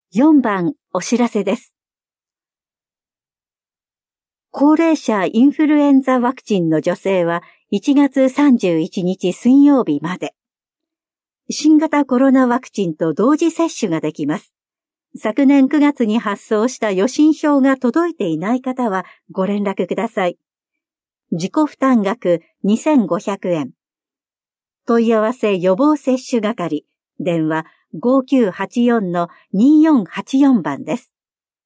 4番お知らせです。高齢者インフルエンザワクチンの助成は1月31日水曜日まで。新型コロナワクチンと同時接種ができます。昨年9月に発送した予診票が届いていない方はご連絡ください。自己負担額2500円。問い合わせ予防接種係、電話5984-2484番です。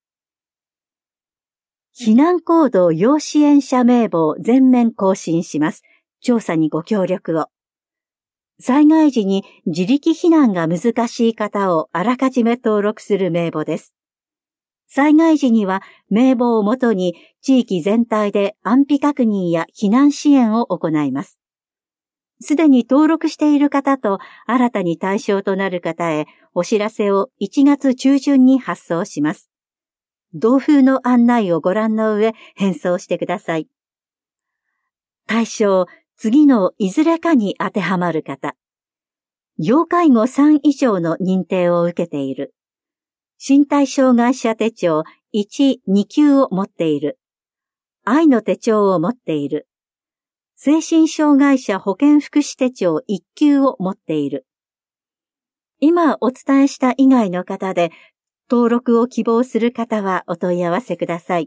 避難行動要支援者名簿を全面更新します。調査にご協力を。災害時に自力避難が難しい方をあらかじめ登録する名簿です。災害時には名簿をもとに地域全体で安否確認や避難支援を行います。すでに登録している方と新たに対象となる方へお知らせを1月中旬に発送します。同封の案内をご覧の上返送してください。対象、次のいずれかに当てはまる方。要介護3以上の認定を受けている。身体障害者手帳1、2級を持っている。愛の手帳を持っている。精神障害者保健福祉手帳1級を持っている。今お伝えした以外の方で登録を希望する方はお問い合わせください。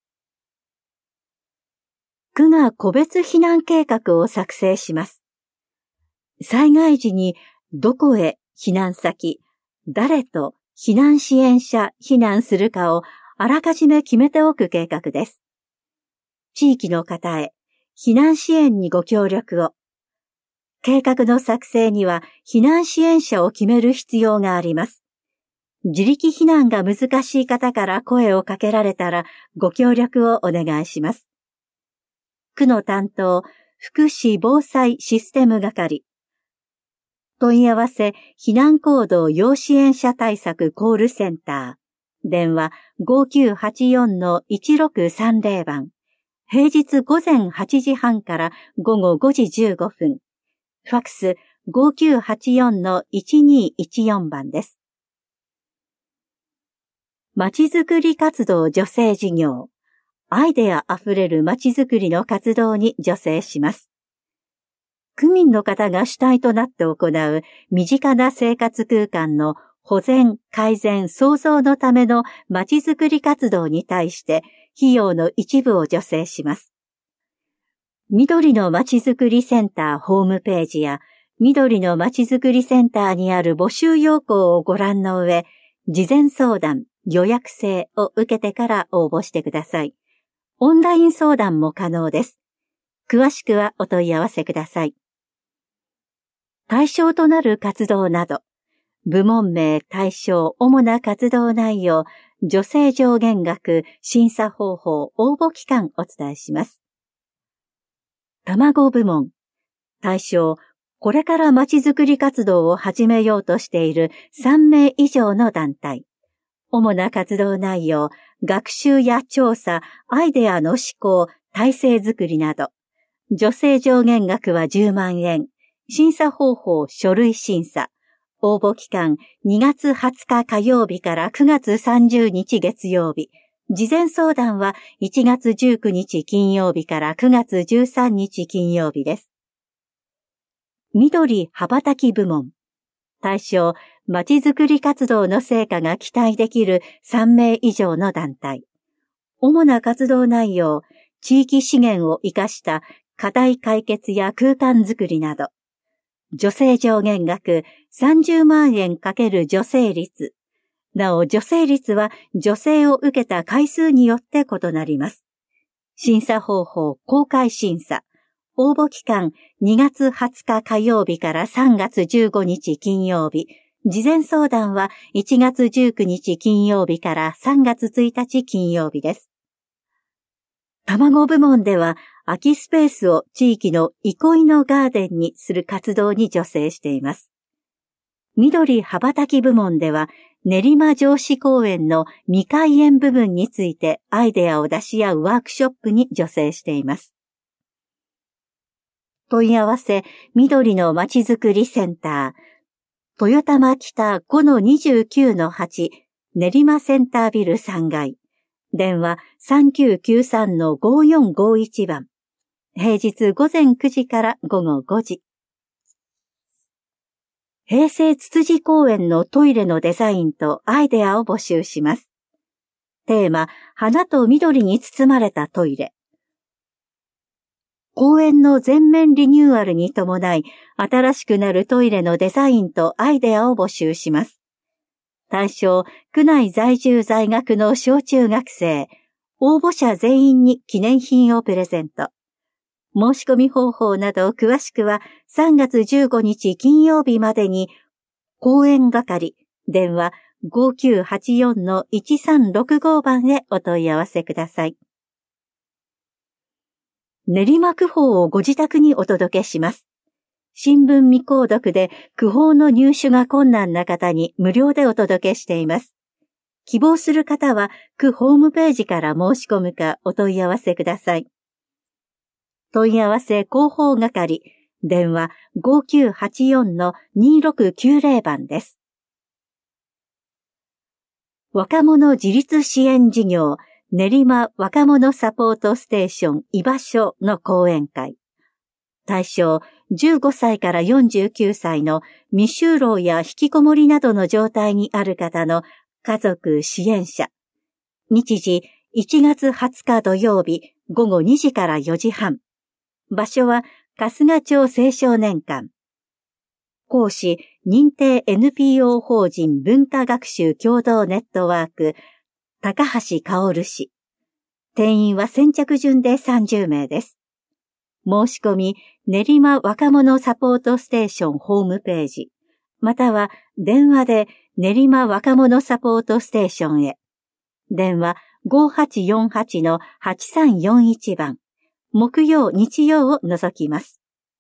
区が個別避難計画を作成します。災害時にどこへ避難先、誰と避難支援者避難するかをあらかじめ決めておく計画です。地域の方へ避難支援にご協力を。計画の作成には避難支援者を決める必要があります。自力避難が難しい方から声をかけられたらご協力をお願いします。区の担当、福祉防災システム係。問い合わせ、避難行動要支援者対策コールセンター。電話5984-1630番。平日午前8時半から午後5時15分。ファックス5984-1214番です。まちづくり活動助成事業。アイデアあふれるまちづくりの活動に助成します。区民の方が主体となって行う身近な生活空間の保全、改善、創造のためのまちづくり活動に対して費用の一部を助成します。緑のまちづくりセンターホームページや緑のまちづくりセンターにある募集要項をご覧の上、事前相談、予約制を受けてから応募してください。オンライン相談も可能です。詳しくはお問い合わせください。対象となる活動など、部門名、対象、主な活動内容、助成上限額、審査方法、応募期間お伝えします。卵部門、対象、これからまちづくり活動を始めようとしている3名以上の団体。主な活動内容、学習や調査、アイデアの思考、体制づくりなど。助成上限額は10万円。審査方法、書類審査。応募期間、2月20日火曜日から9月30日月曜日。事前相談は1月19日金曜日から9月13日金曜日です。緑羽ばたき部門。対象、まちづくり活動の成果が期待できる3名以上の団体。主な活動内容、地域資源を生かした課題解決や空間づくりなど。助成上限額30万円×助成率。なお、助成率は助成を受けた回数によって異なります。審査方法、公開審査。応募期間、2月20日火曜日から3月15日金曜日。事前相談は1月19日金曜日から3月1日金曜日です。卵部門では空きスペースを地域の憩いのガーデンにする活動に助成しています。緑羽ばたき部門では練馬城址公園の未開園部分についてアイデアを出し合うワークショップに助成しています。問い合わせ緑のまちづくりセンター豊玉北 5-29-8 練馬センタービル3階。電話3993-5451番。平日午前9時から午後5時。平成つつじ公園のトイレのデザインとアイデアを募集します。テーマ、花と緑に包まれたトイレ。公園の全面リニューアルに伴い、新しくなるトイレのデザインとアイデアを募集します。対象、区内在住在学の小中学生、応募者全員に記念品をプレゼント。申し込み方法など詳しくは3月15日金曜日までに、公園係、電話5984-1365番へお問い合わせください。練馬区報をご自宅にお届けします。新聞未購読で区報の入手が困難な方に無料でお届けしています。希望する方は区ホームページから申し込むかお問い合わせください。問い合わせ広報係、電話5984-2690番です。若者自立支援事業、練馬若者サポートステーション居場所の講演会。対象、15歳から49歳の未就労や引きこもりなどの状態にある方の家族支援者。日時、1月20日土曜日午後2時から4時半。場所は春日町青少年館。講師、認定 NPO 法人文化学習協同ネットワーク、高橋薫氏。定員は先着順で30名です。申し込み、練馬若者サポートステーションホームページ、または電話で練馬若者サポートステーションへ。電話5848-8341番。木曜、日曜を除きます。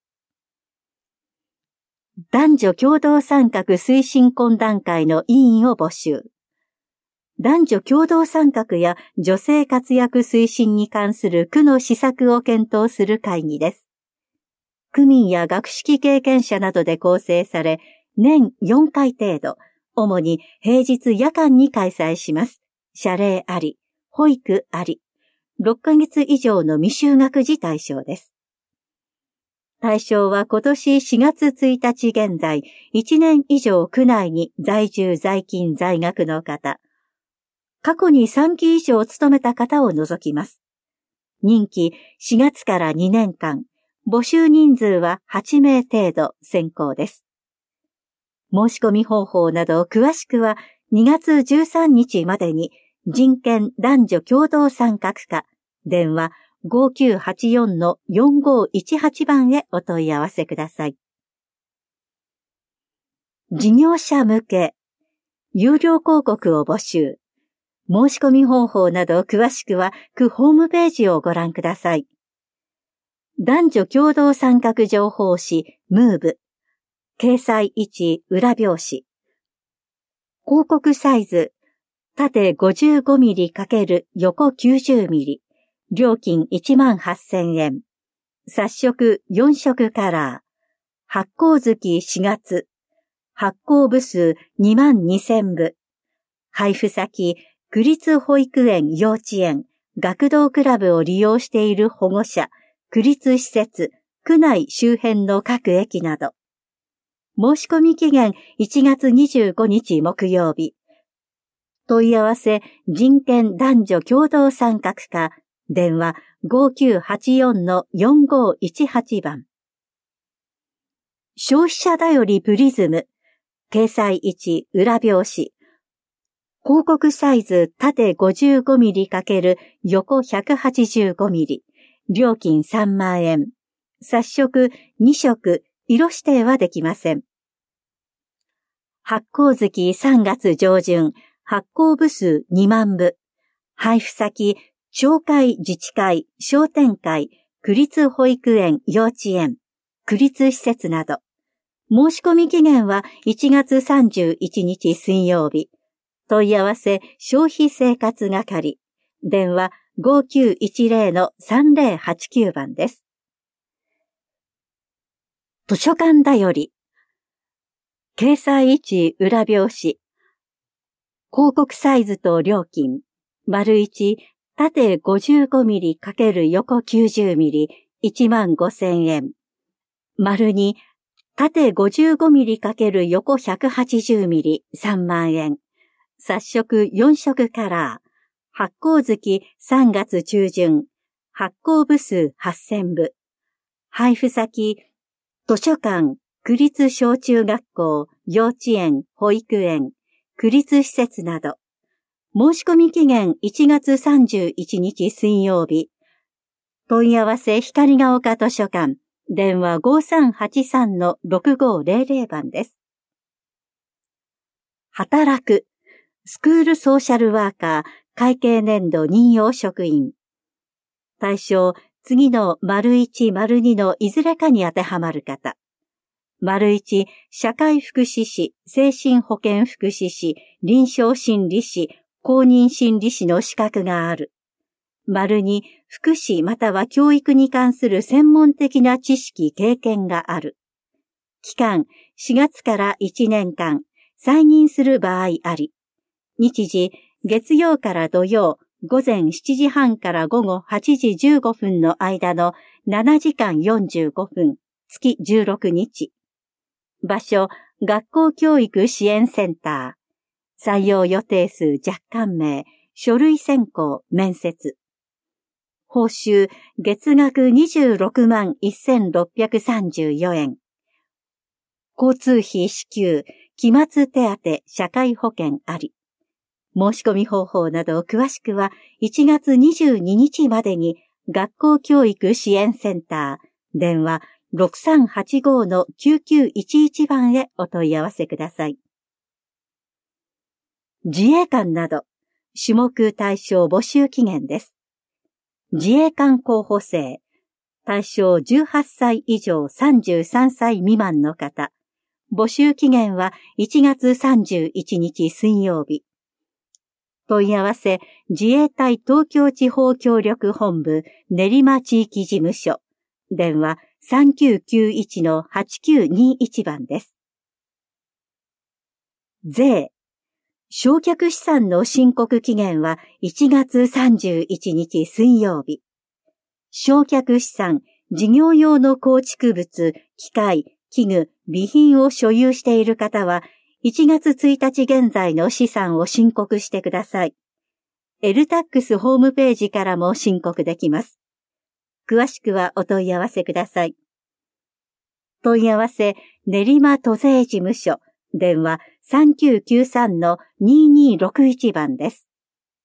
男女共同参画推進懇談会の委員を募集。男女共同参画や女性活躍推進に関する区の施策を検討する会議です。区民や学識経験者などで構成され、年4回程度、主に平日夜間に開催します。謝礼あり、保育あり、6ヶ月以上の未就学児対象です。対象は今年4月1日現在、1年以上区内に在住在勤在学の方、過去に3期以上勤めた方を除きます。任期4月から2年間、募集人数は8名程度選考です。申し込み方法など詳しくは2月13日までに人権男女共同参画課、電話5984-4518番へお問い合わせください。事業者向け、有料広告を募集。申し込み方法など詳しくは区ホームページをご覧ください。男女共同参画情報誌ムーブ。掲載位置裏表紙。広告サイズ縦 55mm× 横 90mm。料金18,000円。冊色4色カラー。発行月4月。発行部数22,000部。配布先区立保育園幼稚園、学童クラブを利用している保護者、区立施設、区内周辺の各駅など。申し込み期限1月25日木曜日。問い合わせ人権男女共同参画課、電話5984-4518番。消費者だよりプリズム。掲載位置裏表紙。広告サイズ縦 55mm× 横 185mm。料金3万円。冊色2色、色指定はできません。発行月3月上旬。発行部数2万部。配布先、町会自治会、商店会、区立保育園幼稚園、区立施設など。申し込み期限は1月31日水曜日。問い合わせ消費生活係。電話5910-3089番です。図書館だより。掲載位置裏表紙。 広告サイズと料金。1、縦 55mm× 横 90mm、15,000円。2、縦 55mm× 横 180mm、3万円。冊色4色カラー。発行月3月中旬。発行部数8000部。配布先、図書館、区立小中学校、幼稚園、保育園、区立施設など。申し込み期限1月31日水曜日。問い合わせ光が丘図書館。電話 5383-6500 番です。働く。スクールソーシャルワーカー会計年度任用職員。対象、次の ①、②のいずれかに当てはまる方。1、社会福祉士、精神保健福祉士、臨床心理士、公認心理士の資格がある。2、福祉または教育に関する専門的な知識、経験がある。期間、4月から1年間、再任する場合あり。日時、月曜から土曜、午前7時半から午後8時15分の間の7時間45分、月16日。場所、学校教育支援センター。採用予定数若干名、書類選考、面接。報酬、月額26万1634円。交通費支給、期末手当、社会保険あり。申し込み方法など詳しくは1月22日までに学校教育支援センター、電話6385-9911番へお問い合わせください。自衛官など、種目対象募集期限です。自衛官候補生、対象18歳以上33歳未満の方、募集期限は1月31日水曜日。問い合わせ、自衛隊東京地方協力本部練馬地域事務所、電話3991-8921番です。税。償却資産の申告期限は1月31日水曜日。償却資産、事業用の構築物、機械、器具、備品を所有している方は、1月1日現在の資産を申告してください。LTAX ホームページからも申告できます。詳しくはお問い合わせください。問い合わせ、練馬都税事務所、電話3993-2261番です。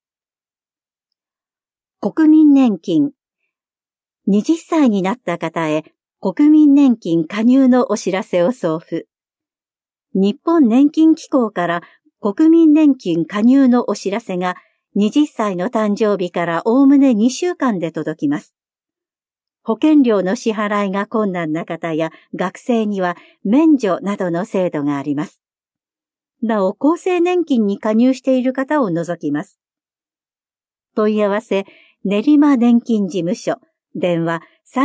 国民年金。20歳になった方へ、国民年金加入のお知らせを送付。日本年金機構から国民年金加入のお知らせが20歳の誕生日からおおむね2週間で届きます。保険料の支払いが困難な方や学生には免除などの制度があります。なお、厚生年金に加入している方を除きます。問い合わせ、練馬年金事務所、電話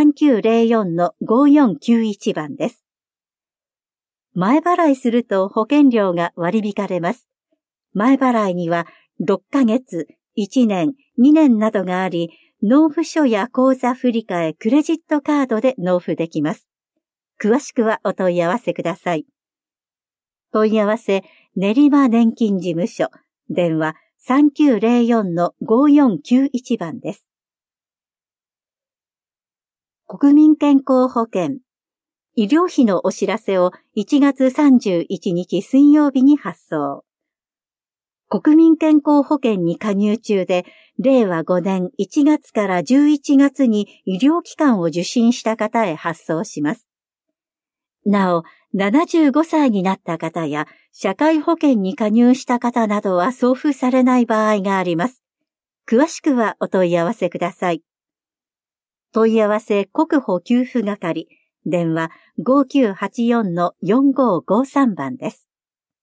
3904-5491番です。前払いすると保険料が割り引かれます。前払いには6ヶ月、1年、2年などがあり、納付書や口座振替、クレジットカードで納付できます。詳しくはお問い合わせください。問い合わせ、練馬年金事務所、電話3904-5491番です。国民健康保険。医療費のお知らせを1月31日水曜日に発送。国民健康保険に加入中で、令和5年1月から11月に医療機関を受診した方へ発送します。なお、75歳になった方や社会保険に加入した方などは送付されない場合があります。詳しくはお問い合わせください。問い合わせ国保給付係、電話5984-4553番です。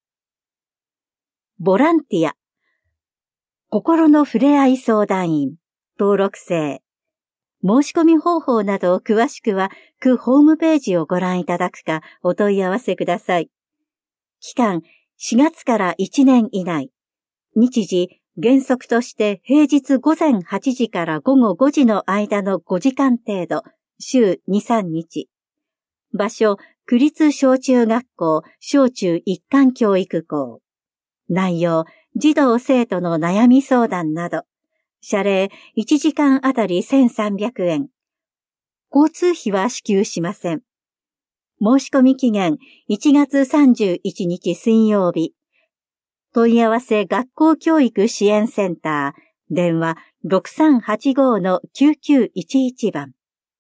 ボランティア。心のふれあい相談員、登録制。申し込み方法など詳しくは区ホームページをご覧いただくかお問い合わせください。期間4月から1年以内。 日時、原則として平日午前8時から午後5時の間の5時間程度、週2、3日。場所、区立小中学校、小中一貫教育校。内容、児童生徒の悩み相談など。謝礼、1時間あたり1300円。交通費は支給しません。申し込み期限、1月31日水曜日。問い合わせ学校教育支援センター、電話 6385-9911 番。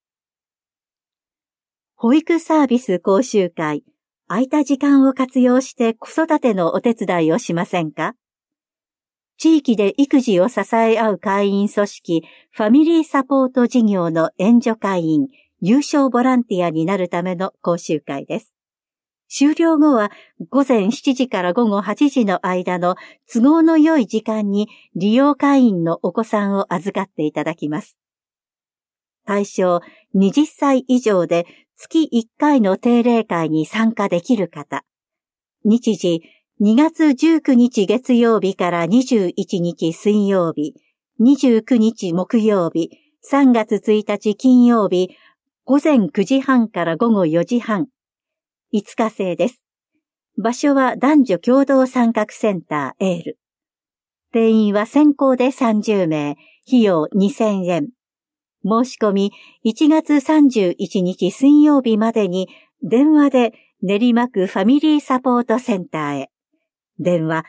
保育サービス講習会、空いた時間を活用して子育てのお手伝いをしませんか？地域で育児を支え合う会員組織、ファミリーサポート事業の援助会員、有償ボランティアになるための講習会です。終了後は午前7時から午後8時の間の都合の良い時間に利用会員のお子さんを預かっていただきます。対象20歳以上で月1回の定例会に参加できる方。日時2月19日月曜日から21日水曜日、29日木曜日、3月1日金曜日、午前9時半から午後4時半。5日制です。場所は男女共同参画センターエール。定員は先行で30名、費用2000円。申し込み1月31日水曜日までに電話で練馬区ファミリーサポートセンターへ。電話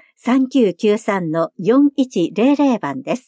3993-4100 番です。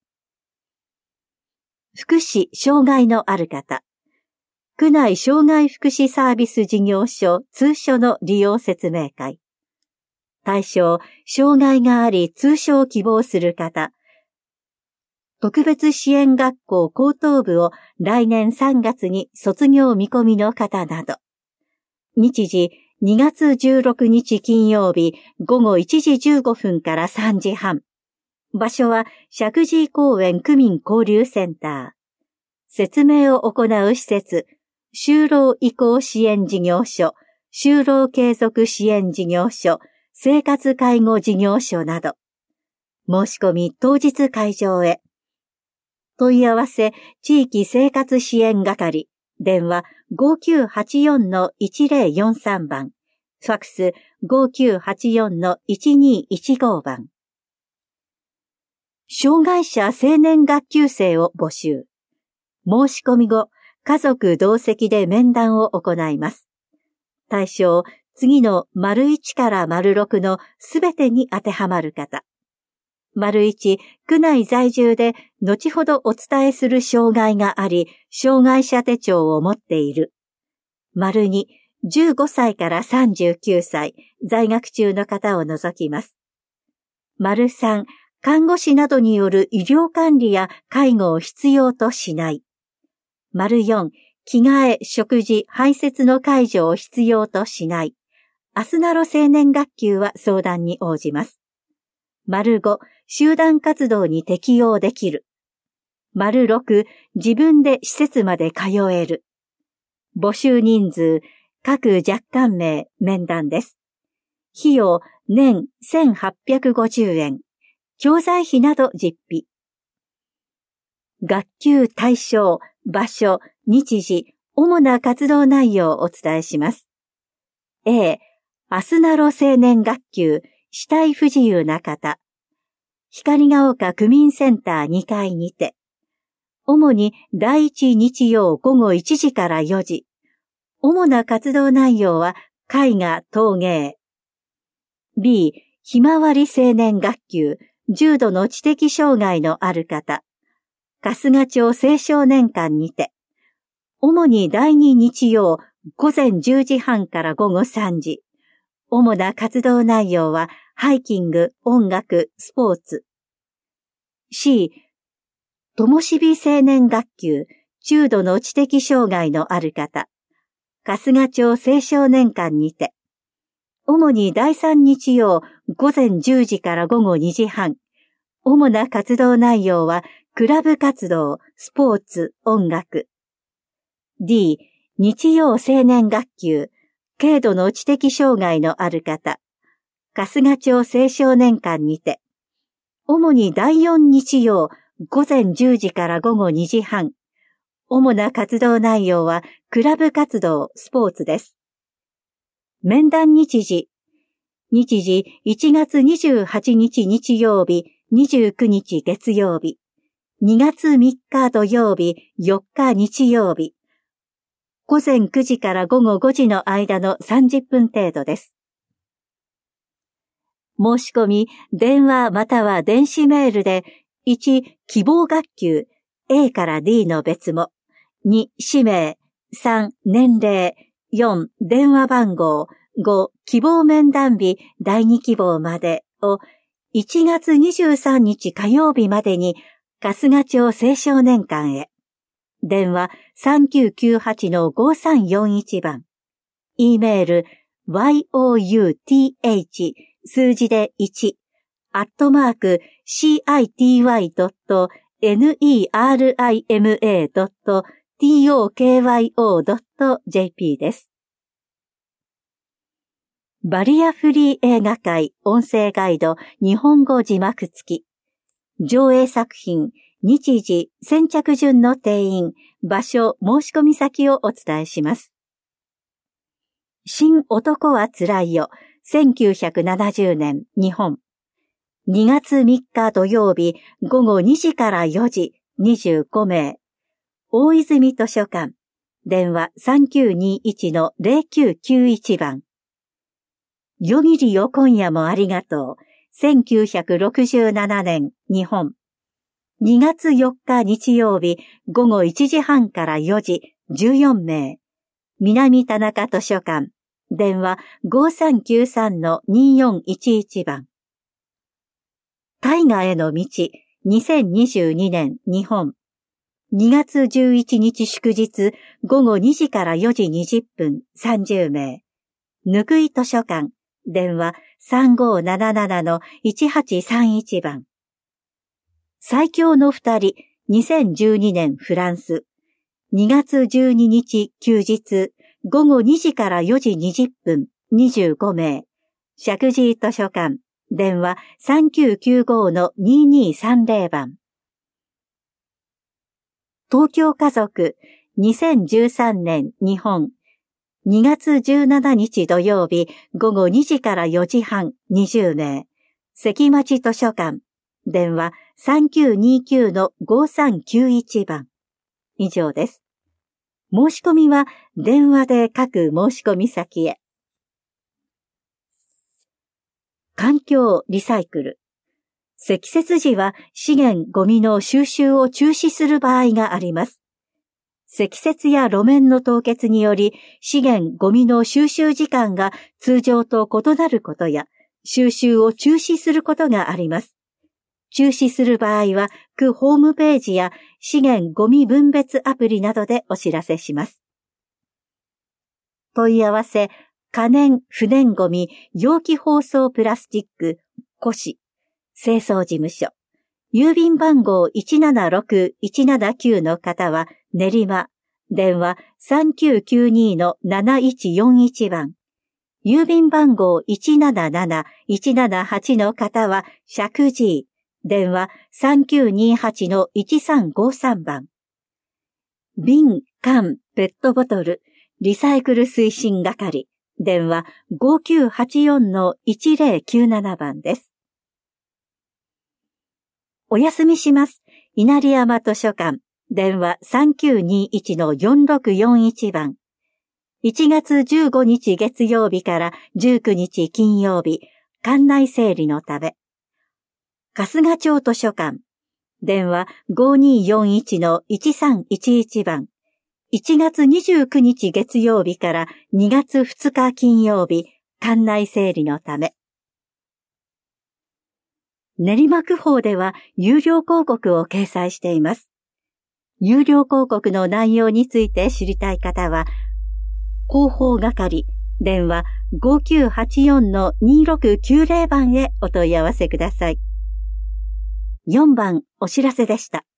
福祉・障害のある方。区内障害福祉サービス事業所通所の利用説明会。対象、障害があり通所を希望する方。特別支援学校高等部を来年3月に卒業見込みの方など。日時、2月16日金曜日午後1時15分から3時半。場所は石神井公園区民交流センター。説明を行う施設、就労移行支援事業所、就労継続支援事業所、生活介護事業所など。申し込み当日会場へ。問い合わせ地域生活支援係、電話 5984-1043 番、ファクス 5984-1215 番。障害者青年学級生を募集。申し込み後、家族同席で面談を行います。対象、次の ① から ⑥ のすべてに当てはまる方。①、区内在住で後ほどお伝えする障害があり、障害者手帳を持っている。②、15歳から39歳、在学中の方を除きます。③、看護師などによる医療管理や介護を必要としない。�4、着替え、食事、排泄の介助を必要としない。アスナロ青年学級は相談に応じます。�5、集団活動に適用できる。�6、自分で施設まで通える。募集人数、各若干名、面談です。費用、年1850円。教材費など実費。学級対象、場所、日時、主な活動内容をお伝えします。A、アスナロ青年学級、肢体不自由な方。光が丘区民センター2階にて。主に第1日曜午後1時から4時。主な活動内容は絵画、陶芸。B、ひまわり青年学級、重度の知的障害のある方。春日町青少年館にて。主に第2日曜午前10時半から午後3時。主な活動内容はハイキング、音楽、スポーツ。C、ともしび青年学級、中度の知的障害のある方。春日町青少年館にて。主に第3日曜午前10時から午後2時半。主な活動内容はクラブ活動、スポーツ、音楽。D、日曜青年学級、軽度の知的障害のある方。春日町青少年館にて。 主に第4日曜午前10時から午後2時半。主な活動内容はクラブ活動、スポーツです。面談日時1月28日日曜日、29日月曜日、2月3日土曜日、4日日曜日。午前9時から午後5時の間の30分程度です。申し込み、電話または電子メールで、1、希望学級、A から D の別も、2、氏名、3、年齢、4、電話番号、5、希望面談日、第2希望までを、1月23日火曜日までに、春日町青少年館へ。電話3998-5341番。E メール、youth 数字で1、city.nerima.tokyo.jp です。バリアフリー映画界音声ガイド日本語字幕付き。上映作品、日時、先着順の定員、場所、申し込み先をお伝えします。新男はつらいよ。1970年、日本。2月3日土曜日、午後2時から4時、25名。大泉図書館。電話3921-0991番。夜霧よ今夜もありがとう。1967年、日本。2月4日日曜日、午後1時半から4時、14名。南田中図書館。電話5393-2411番。大河への道、2022年、日本。2月11日祝日、午後2時から4時20分、30名。ぬくい図書館。電話3577-1831番。最強の二人、2012年フランス。2月12日休日、午後2時から4時20分、25名。石神井図書館。電話3995-2230番。東京家族、2013年日本。2月17日土曜日、午後2時から4時半、20名。関町図書館。電話3929-5391番。以上です。申し込みは電話で各申し込み先へ。環境リサイクル。積雪時は資源ゴミの収集を中止する場合があります。積雪や路面の凍結により資源ゴミの収集時間が通常と異なることや収集を中止することがあります。中止する場合は区ホームページや資源ゴミ分別アプリなどでお知らせします。問い合わせ、可燃不燃ゴミ容器包装プラスチック古紙清掃事務所郵便番号176-179の方は練馬電話3992-7141番郵便番号177-178の方は石神井電話3928-1353番。瓶、缶、ペットボトル、リサイクル推進係。電話5984-1097番です。お休みします。稲荷山図書館。電話3921-4641番。1月15日月曜日から19日金曜日、館内整理のため。春日町図書館。電話5241-1311番。1月29日月曜日から2月2日金曜日、館内整理のため。練馬区法では有料広告を掲載しています。有料広告の内容について知りたい方は、広報係、電話5984-2690番へお問い合わせください。4番お知らせでした。